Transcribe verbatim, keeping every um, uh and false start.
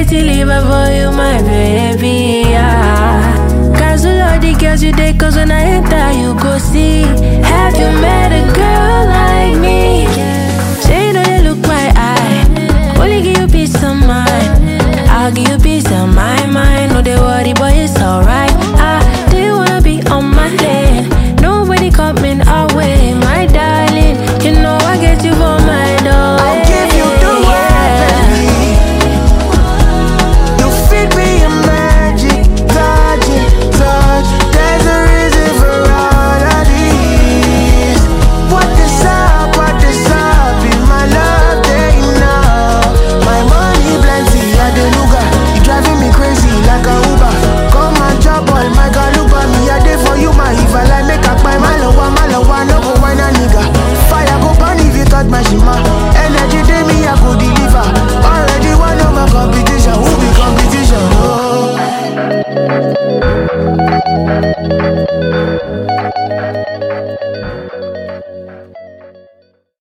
pretty liver for you, my baby, yeah. Cancel all the girls you date, cause when I enter, you go see. Have you met a girl like me? Say you know you look my eye. Only give you peace of mind. I'll give you peace of my mind. No, they worry, boy, it's alright. I didn't wanna be on my lane. Nobody coming our way, my darling. You know I get you for my door. I'll give you the world, baby. You feed me your magic, touch it, touch. There's a reason for all of these. What is up, what is up? Be my love, they know. My money plenty, I the luga. You driving me crazy like a Uber. Come and chop all my galuba. Me a day for you, my if I like make up my malawa, malawa, no go wine a nigga. Fire go burn if you touch my shima.